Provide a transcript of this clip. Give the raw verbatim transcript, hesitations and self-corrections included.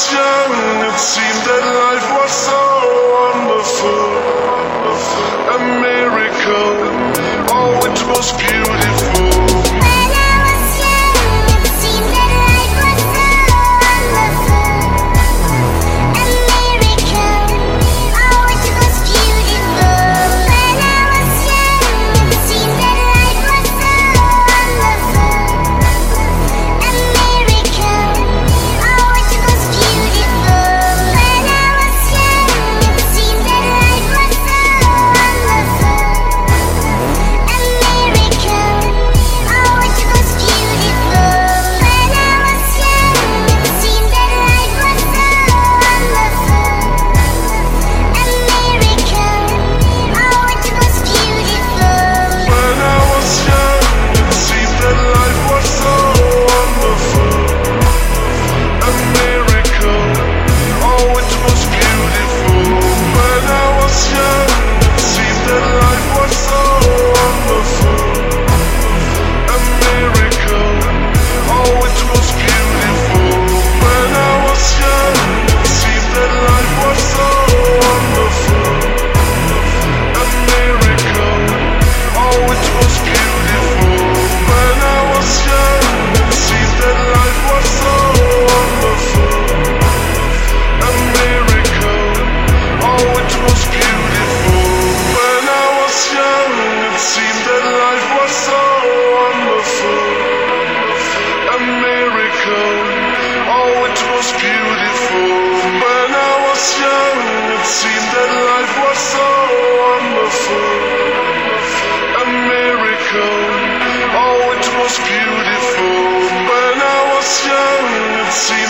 was young, it seemed that life was so wonderful. A miracle, oh, it was beautiful. When I was young, it seemed that life was so wonderful. A miracle, oh, it was beautiful. When I was young, it seemed that life was so wonderful. A miracle, oh, it was beautiful. When I was young, it seemed that life was so wonderful. A miracle, oh, it was beautiful. When I was young, it seemed that life was so wonderful. A miracle, oh, it was beautiful. When I was young, it seemed that life was so wonderful. A miracle, oh, it was beautiful. When I was young, it seemed that life was so wonderful. A miracle, oh, it was beautiful. When I was young, it seemed that life was so wonderful. A miracle, oh, it was beautiful. When I was young, it seemed that life was so wonderful. A miracle, oh, it was beautiful. When I was young, it seemed that life was so wonderful. A miracle, oh, it was beautiful. When I was young, it seemed that life was so wonderful. A miracle, oh, it was beautiful. When I was young, it seemed